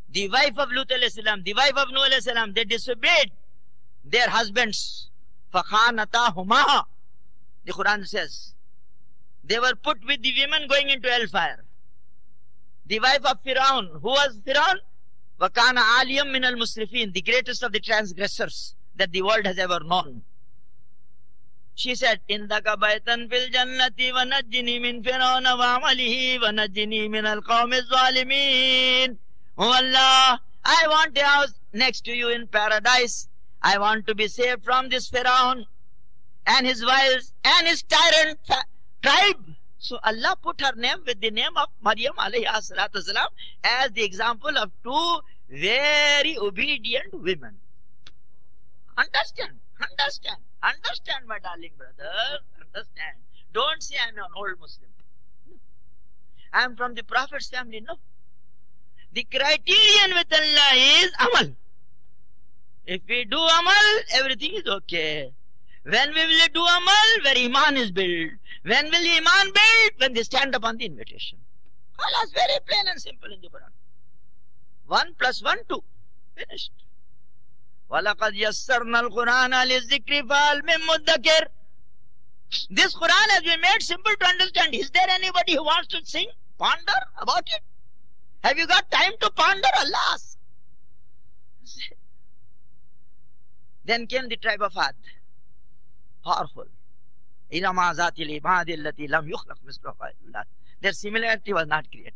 The wife of Lut alayhi salam, the wife of Nuh alayhi salam, they disobeyed their husbands. فَخَانَتَاهُمَا. The Quran says, they were put with the women going into hellfire. The wife of Firaun, who was Firaun? وَكَانَ عَالِيًا مِنَ الْمُسْرِفِينَ, the greatest of the transgressors that the world has ever known. She said, إِنَّكَ بَيْتًا فِي الْجَنَّةِ وَنَجِّنِي مِنْ فِرْعَوْنَ وَعَمَلِهِ وَنَجِّنِي مِنَ الْقَوْمِ الظَّالِمِينَ. Oh Allah, I want a house next to you in paradise. I want to be saved from this Firaun and his wives and his tyrant tribe. So Allah put her name with the name of Maryam alayhi salatu salam as the example of two very obedient women. Understand? Understand, my darling brother. Understand. Don't say I'm an old Muslim. No. I'm from the Prophet's family. No. The criterion with Allah is amal. If we do amal, everything is okay. When we will do amal, where iman is built. When will iman build? When they stand up on the invitation. Allah is very plain and simple in the Quran. 1 + 1, 2. Finished. وَلَقَدْ يَسَّرْنَا الْقُرْآنَ لِلذِّكْرِ فَهَلْ مِن مُدَّكِرٍ. This Quran has been made simple to understand. Is there anybody who wants to sing, ponder about it? Have you got time to ponder? Allah asks. Then came the tribe of Ad. Powerful. إِرَمَ ذَاتِ الْعِمَادِ الَّتِي لَمْ يُخْلَقْ مِثْلُهَا. Their similarity was not created.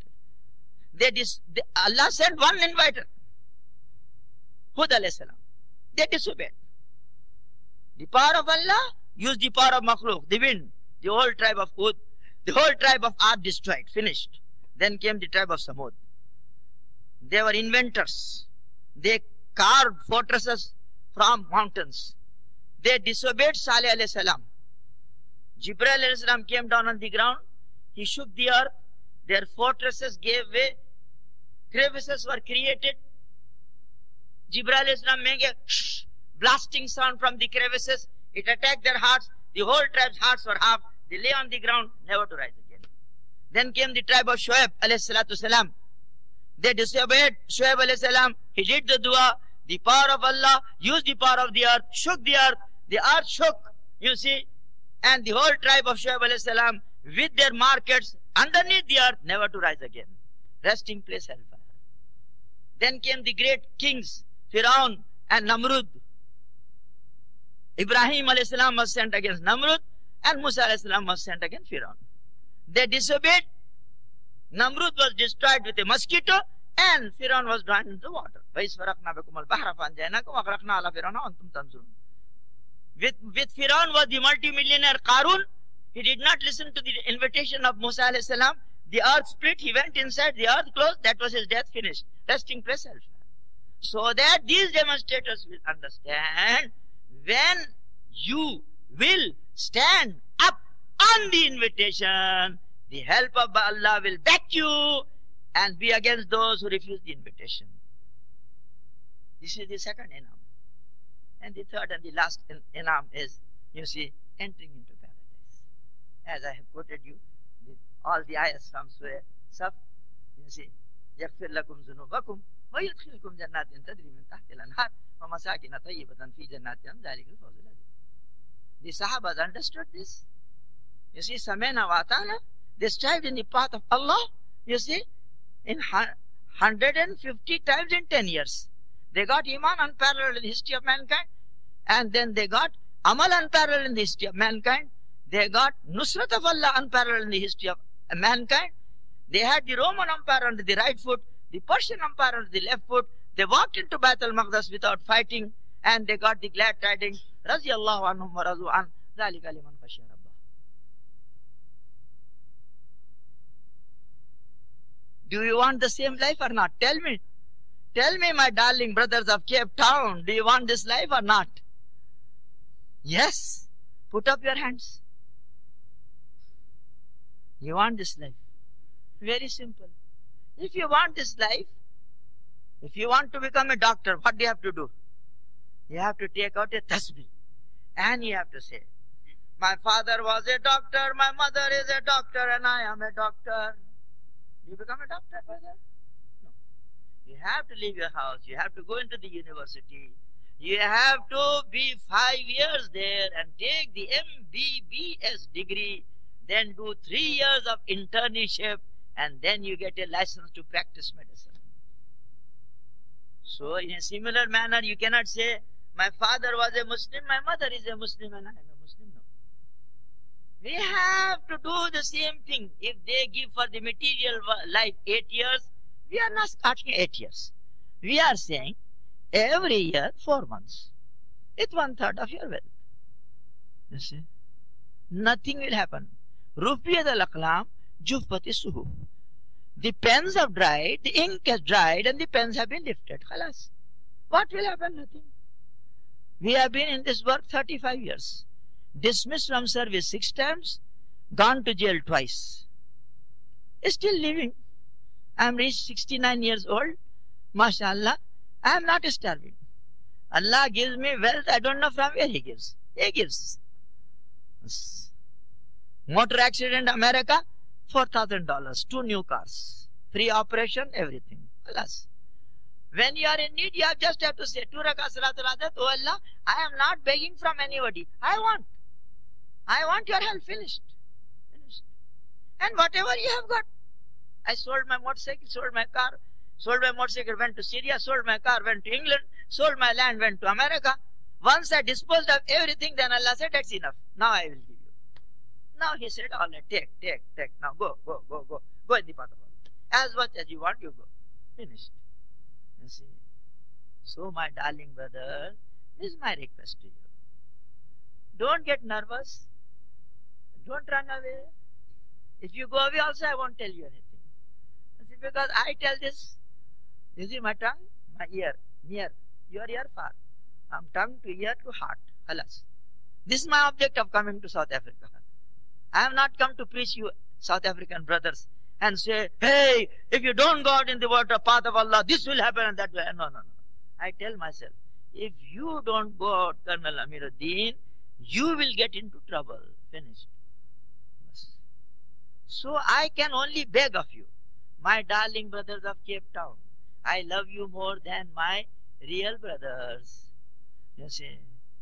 Allah sent one inviter, Hud alayhi salam. They disobeyed. The power of Allah used the power of makhluk, the wind. The whole tribe of Hud, the whole tribe of Ad destroyed, finished. Then came the tribe of Samud. They were inventors. They carved fortresses from mountains. They disobeyed Salih alayhi salam. Jibreel alayhi salam came down on the ground. He shook the earth. Their fortresses gave way. Crevices were created. Jibreel alayhi salam made a blasting sound from the crevices. It attacked their hearts. The whole tribe's hearts were half. They lay on the ground, never to rise again. Then came the tribe of Shoaib alayhi salatu salam. They disobeyed Shoaib alayhi salam. He did the dua. The power of Allah used the power of the earth, shook the earth. The earth shook, you see. And the whole tribe of Shoaib alayhi salam with their markets underneath the earth, never to rise again. Resting place hellfire. Then came the great kings, Firaun and Namrud. Ibrahim alayhi salam was sent against Namrud and Musa alayhi salam was sent against Firaun. They disobeyed. Namrud was destroyed with a mosquito and Firaun was drowned into water. With Firaun was the multimillionaire Qarun. He did not listen to the invitation of Musa alayhi salam. The earth split. He went inside. The earth closed. That was his death. Finished. Resting place hellfire. So that these demonstrators will understand, when you will stand up on the invitation, the help of Allah will back you and be against those who refuse the invitation. This is the second inam. And the third and the last inam is, you see, entering into paradise. As I have quoted you, all the ayahs from Surah Saf, you see, يَغْفِرْ لَكُمْ ذُنُوبَكُمْ وَيُدْخِلْكُمْ جَنَّاتٍ تَجْرِي مِنْ تَحْتِهَا الْأَنْهَارُ وَمَسَاكِنَ طَيِّبَةً فِي جَنَّاتِ ذَلِكَ الْفَوْزُ الْعَظِيمُ. The Sahabas understood this. You see, Samena wa Ata'na, they strived in the path of Allah, you see, in 150 times in 10 years. They got Iman unparalleled in the history of mankind, and then they got Amal unparalleled in the history of mankind. They got Nusrat of Allah unparalleled in the history of mankind. They had the Roman Empire under the right foot, the Persian Empire under the left foot. They walked into Bayt al-Maqdis without fighting, and they got the glad tidings. Radiyallahu anhum wa radu an, dhalika liman khashiya rabbah. Do you want the same life or not? Tell me. Tell me, my darling brothers of Cape Town, do you want this life or not? Yes. Put up your hands. You want this life. Very simple. If you want this life, if you want to become a doctor, what do you have to do? You have to take out a tasbih. And you have to say, my father was a doctor, my mother is a doctor, and I am a doctor. Do you become a doctor, brother? No. You have to leave your house. You have to go into the university. You have to be 5 years there and take the MBBS degree. Then do 3 years of internship. And then you get a license to practice medicine. So in a similar manner, you cannot say, my father was a Muslim, my mother is a Muslim, and I am a Muslim. No. We have to do the same thing. If they give for the material life 8 years, we are not asking 8 years. We are saying every year 4 months. It's 1/3 of your wealth. You see? Nothing will happen. Rufiyat al-aqlam, juffati suhuf. The pens have dried, the ink has dried, and the pens have been lifted. Khalas. What will happen? Nothing. We have been in this work 35 years. Dismissed from service 6 times, gone to jail twice. Still living. I am reached 69 years old. MashaAllah. I am not starving. Allah gives me wealth. I don't know from where He gives. He gives. Motor accident, America, $4,000. 2 new cars. Free operation, everything. Alas. When you are in need, you just have to say, 2 rakah salatul adat, oh Allah, I am not begging from anybody. I want your help. Finished. And whatever you have got. I sold my motorcycle, sold my car, sold my motorcycle, went to Syria, sold my car, went to England, sold my land, went to America. Once I disposed of everything, then Allah said, that's enough. Now I will give you. Now He said, all right, take. Now go. Go in the path of Allah. As much as you want, you go. Finished. You see. So my darling brother, this is my request to you. Don't get nervous. Don't run away. If you go away also, I won't tell you anything. You see, because I tell this. You see my tongue, my ear, near. Your ear far. From tongue to ear to heart. Alas. This is my object of coming to South Africa. I have not come to preach you South African brothers and say, hey, if you don't go out in the water path of Allah, this will happen and that will happen. No. I tell myself, if you don't go out, Colonel Amiruddin, you will get into trouble. Finished. So I can only beg of you, my darling brothers of Cape Town, I love you more than my real brothers. You see.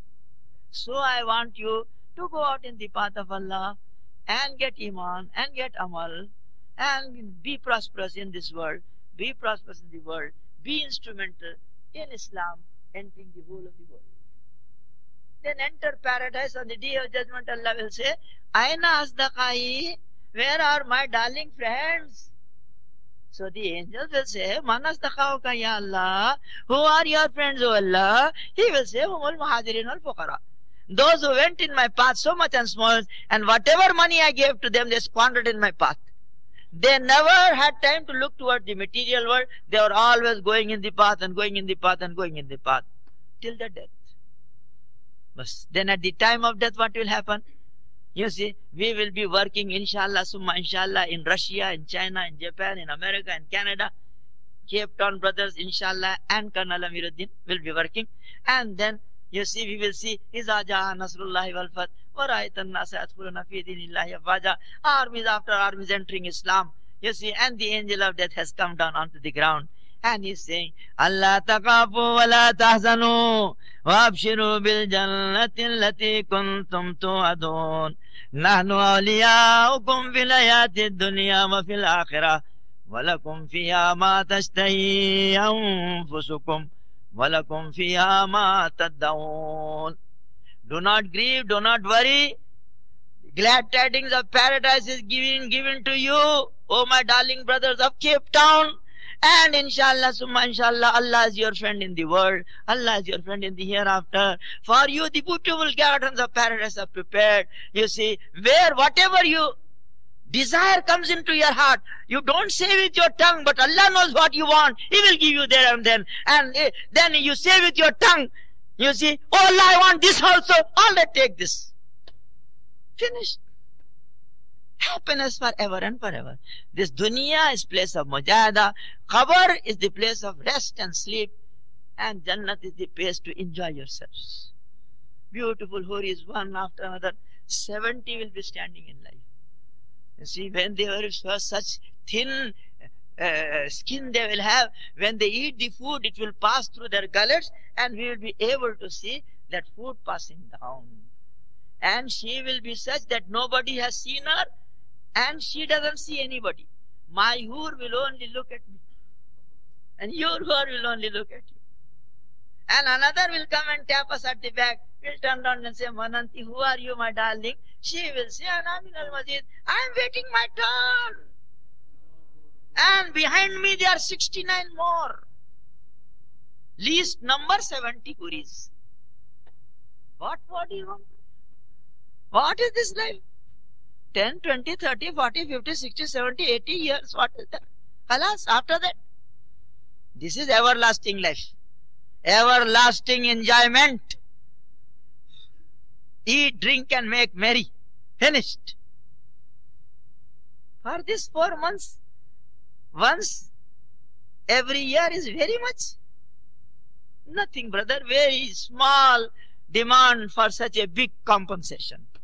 So I want you to go out in the path of Allah and get Iman and get Amal and be prosperous in this world, be prosperous in the world, be instrumental in Islam, entering the whole of the world. Then enter paradise. On the day of judgment, Allah will say, Aina asdaqai, where are my darling friends? So the angels will say, Man asdaqauka ya Allah, who are your friends, O Allah? He will say, Humul muhajirin al fuqara. Those who went in my path so much and small, and whatever money I gave to them, they squandered in my path. They never had time to look toward the material world. They were always going in the path and going in the path and going in the path till the death. But then at the time of death, what will happen? You see, we will be working, inshallah, summa inshallah, in Russia, in China, in Japan, in America, in Canada. Cape Town brothers, inshallah, and Colonel Amiruddin will be working. And then, you see, we will see, Iza jaa nasrullahi wal fath, wa ra'aitan nasa yadkhuluna fi dinillahi afwaja. Armies after armies entering Islam. You see, and the angel of death has come down onto the ground. And he's saying, Allah taqafu wa la tahzanu wa abshiru bil jannati allati kuntum tu'adun. Nahnu awliyaukum fil hayati dunya wa fil akhirah. Wa lakum fiha ma tashtahi anfusukum. Wa lakum fiha ma tad'un. Do not grieve, do not worry. Glad tidings of paradise is given to you, oh my darling brothers of Cape Town. And inshallah, summa inshallah, Allah is your friend in the world. Allah is your friend in the hereafter. For you, the beautiful gardens of paradise are prepared. You see, where whatever you desire comes into your heart, you don't say with your tongue, but Allah knows what you want. He will give you there and then. And then you say with your tongue, you see, oh Allah, I want this also. All right, take this. Finished. Happiness forever and forever. This dunya is place of mujahada. Qabr is the place of rest and sleep. And Jannat is the place to enjoy yourselves. Beautiful houris, one after another. 70 will be standing in life. You see, when they were such thin skin they will have. When they eat the food, it will pass through their gullets, and we will be able to see that food passing down. And she will be such that nobody has seen her, and she doesn't see anybody. My Hur will only look at me, and your Hur will only look at you. And another will come and tap us at the back. We'll turn around and say, Mananti, who are you, my darling? She will say, I'm in al-Masjid. I'm waiting my turn. And behind me there are 69 more. Least number 70 Huris. What do you want? What is this life? 10, 20, 30, 40, 50, 60, 70, 80 years. What is that? Alas, after that. This is everlasting life. Everlasting enjoyment. Eat, drink and make merry. Finished. For this 4 months, once every year is very much. Nothing, brother. Very small demand for such a big compensation.